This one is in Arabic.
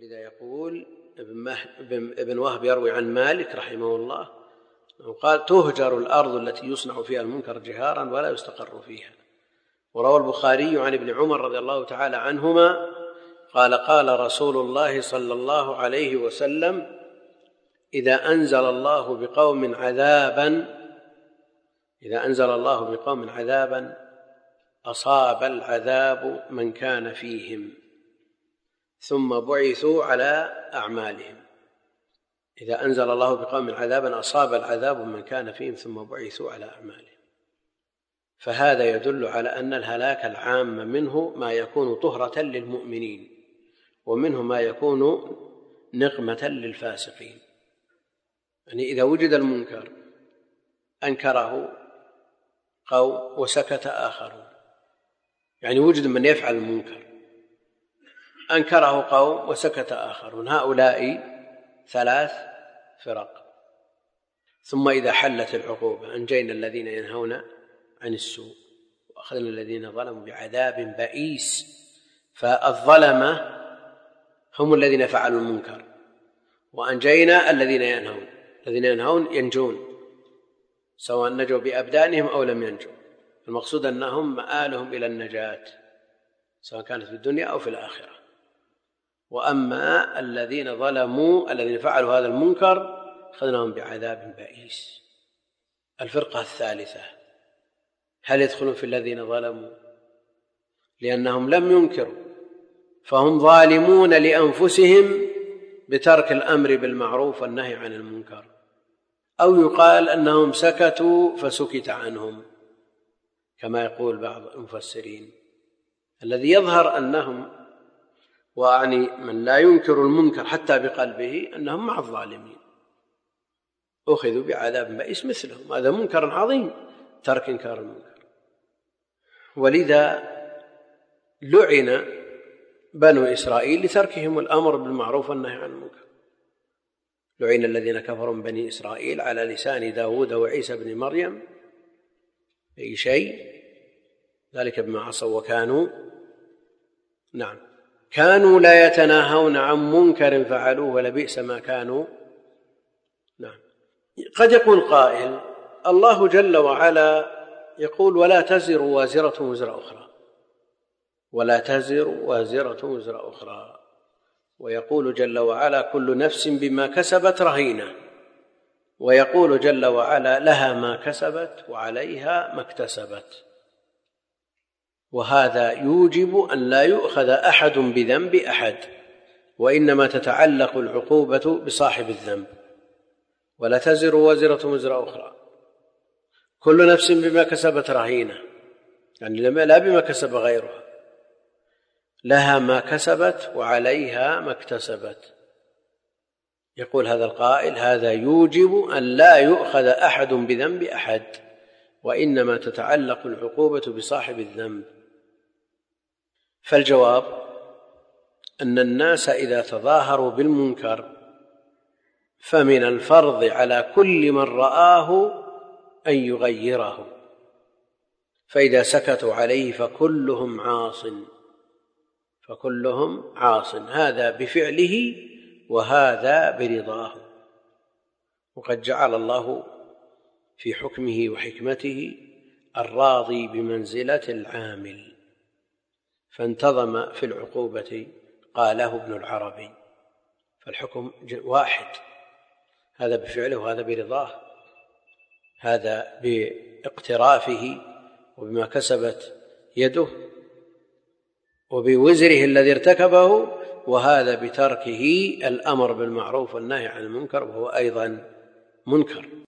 ولذا يقول ابن وهب يروي عن مالك رحمه الله قال: تهجر الأرض التي يصنع فيها المنكر جهارا ولا يستقر فيها. وروى البخاري عن ابن عمر رضي الله تعالى عنهما قال: قال رسول الله صلى الله عليه وسلم: إذا أنزل الله بقوم عذابا أصاب العذاب من كان فيهم ثم بعثوا على أعمالهم. إذا أنزل الله بقوم عذابا أصاب العذاب من كان فيهم ثم بعثوا على أعمالهم. فهذا يدل على أن الهلاك العام منه ما يكون طهرة للمؤمنين، ومنه ما يكون نقمة للفاسقين. يعني إذا وجد المنكر أنكره قوم وسكت آخرون، يعني وجد من يفعل المنكر أنكره قوم وسكت آخرون، هؤلاء 3 فرق. ثم إذا حلت العقوبة أنجينا الذين ينهون عن السوء وأخذنا الذين ظلموا بعذاب بئيس. فالظلمة هم الذين فعلوا المنكر، وأنجينا الذين ينهون ينجون، سواء نجوا بأبدانهم أو لم ينجوا. المقصود أنهم مآلهم إلى النجاة سواء كانت في الدنيا أو في الآخرة. وأما الذين ظلموا الذين فعلوا هذا المنكر أخذناهم بعذاب بئيس. الفرقة الثالثة هل يدخلون في الذين ظلموا؟ لأنهم لم ينكروا فهم ظالمون لأنفسهم بترك الأمر بالمعروف والنهي عن المنكر، أو يقال أنهم سكتوا فسكت عنهم كما يقول بعض المفسرين. الذي يظهر أنهم، وأعني من لا ينكر المنكر حتى بقلبه، أنهم مع الظالمين أخذوا بعذاب بئيس مثلهم. هذا منكر عظيم ترك إنكار المنكر. ولذا لعن بنو إسرائيل لتركهم الأمر بالمعروف والنهي عن المنكر. لعن الذين كفروا من بني إسرائيل على لسان داود وعيسى بن مريم أي شيء ذلك بما عصوا وكانوا كانوا لا يتناهون عن منكر فعلوه ولبئس ما كانوا. قد يقول قائل: الله جل وعلا يقول: ولا تزر وازرة وزر أخرى، ولا تزر وازرة وزر أخرى، ويقول جل وعلا: كل نفس بما كسبت رهينة، ويقول جل وعلا: لها ما كسبت وعليها ما اكتسبت. وهذا يوجب أن لا يؤخذ أحد بذنب أحد، وإنما تتعلق العقوبة بصاحب الذنب. ولا تزر وازرة وزر أخرى، كل نفس بما كسبت رهينة، يعني لا بما كسب غيرها، لها ما كسبت وعليها ما اكتسبت. يقول هذا القائل: هذا يوجب أن لا يؤخذ أحد بذنب أحد، وإنما تتعلق العقوبة بصاحب الذنب. فالجواب أن الناس إذا تظاهروا بالمنكر فمن الفرض على كل من رآه أن يغيره، فإذا سكتوا عليه فكلهم عاص، هذا بفعله وهذا برضاه. وقد جعل الله في حكمه وحكمته الراضي بمنزلة العامل، فانتظم في العقوبة قاله ابن العربي. فالحكم واحد، هذا بفعله وهذا برضاه، هذا باقترافه وبما كسبت يده وبوزره الذي ارتكبه، وهذا بتركه الأمر بالمعروف والنهي عن المنكر وهو أيضا منكر.